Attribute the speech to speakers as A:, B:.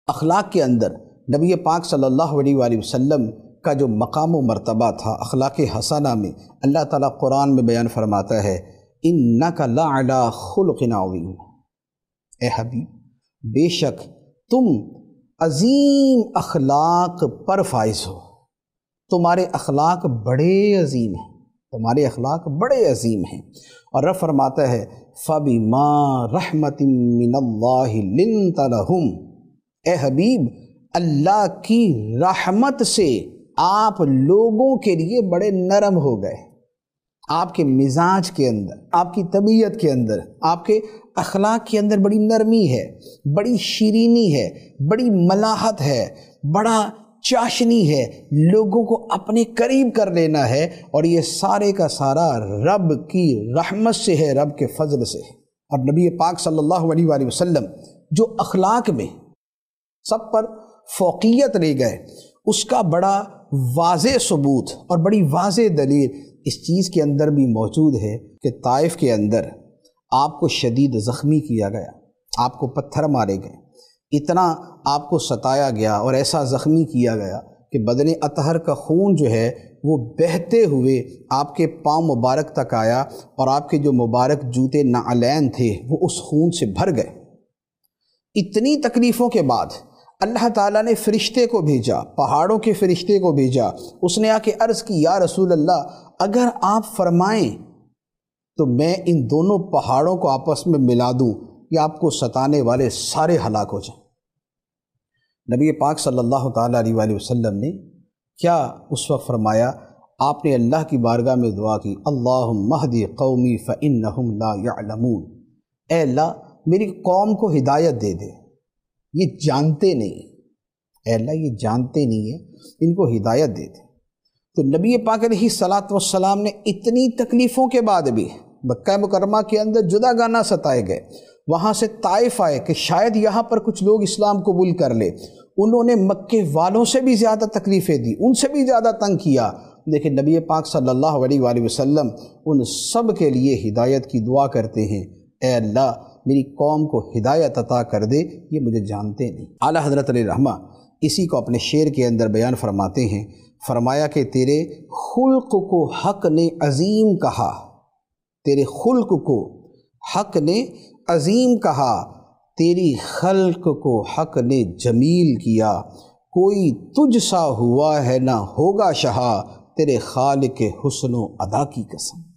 A: اخلاق کے اندر نبی پاک صلی اللہ علیہ وآلہ وسلم کا جو مقام و مرتبہ تھا اخلاق حسنہ میں، اللہ تعالیٰ قرآن میں بیان فرماتا ہے اِنَّكَ لَعَلَىٰ خُلُقٍ عَظِيمٍ، اے حبیب بے شک تم عظیم اخلاق پر فائز ہو، تمہارے اخلاق بڑے عظیم ہیں، تمہارے اخلاق بڑے عظیم ہیں۔ اور رب فرماتا ہے فَبِمَا رَحْمَةٍ مِّنَ اللَّهِ لِنْتَ لَهُمْ، اے حبیب اللہ کی رحمت سے آپ لوگوں کے لیے بڑے نرم ہو گئے، آپ کے مزاج کے اندر، آپ کی طبیعت کے اندر، آپ کے اخلاق کے اندر بڑی نرمی ہے، بڑی شیرینی ہے، بڑی ملاحت ہے، بڑا چاشنی ہے، لوگوں کو اپنے قریب کر لینا ہے، اور یہ سارے کا سارا رب کی رحمت سے ہے، رب کے فضل سے ہے۔ اور نبی پاک صلی اللہ علیہ وآلہ وسلم جو اخلاق میں سب پر فوقیت لے گئے، اس کا بڑا واضح ثبوت اور بڑی واضح دلیل اس چیز کے اندر بھی موجود ہے کہ طائف کے اندر آپ کو شدید زخمی کیا گیا، آپ کو پتھر مارے گئے، اتنا آپ کو ستایا گیا اور ایسا زخمی کیا گیا کہ بدن اطہر کا خون جو ہے وہ بہتے ہوئے آپ کے پاؤں مبارک تک آیا، اور آپ کے جو مبارک جوتے نعلین تھے وہ اس خون سے بھر گئے۔ اتنی تکلیفوں کے بعد اللہ تعالیٰ نے فرشتے کو بھیجا، پہاڑوں کے فرشتے کو بھیجا، اس نے آ کے عرض کی یا رسول اللہ اگر آپ فرمائیں تو میں ان دونوں پہاڑوں کو آپس میں ملا دوں یا آپ کو ستانے والے سارے ہلاک ہو جائیں۔ نبی پاک صلی اللہ تعالیٰ علیہ وآلہ وسلم نے کیا اس وقت فرمایا؟ آپ نے اللہ کی بارگاہ میں دعا کی اللہم اہد قومی فإنہم لا یعلمون، اے اللہ میری قوم کو ہدایت دے دے، یہ جانتے نہیں، اے اللہ یہ جانتے نہیں ہیں، ان کو ہدایت دے دے۔ تو نبی پاک علیہ الصلاۃ والسلام نے اتنی تکلیفوں کے بعد بھی مکہ مکرمہ کے اندر جدا گانا ستائے گئے، وہاں سے طائف آئے کہ شاید یہاں پر کچھ لوگ اسلام قبول کر لے، انہوں نے مکے والوں سے بھی زیادہ تکلیفیں دی، ان سے بھی زیادہ تنگ کیا، لیکن نبی پاک صلی اللہ علیہ وآلہ وسلم ان سب کے لیے ہدایت کی دعا کرتے ہیں، اے اللہ میری قوم کو ہدایت عطا کر دے، یہ مجھے جانتے نہیں۔ اعلیٰ حضرت علیہ رحمہ اسی کو اپنے شعر کے اندر بیان فرماتے ہیں، فرمایا کہ تیرے خلق کو حق نے عظیم کہا، تیرے خلق کو حق نے عظیم کہا، تیری خلق کو حق نے جمیل کیا، کوئی تجھ سا ہوا ہے نہ ہوگا شہا، تیرے خالق حسن و ادا کی قسم۔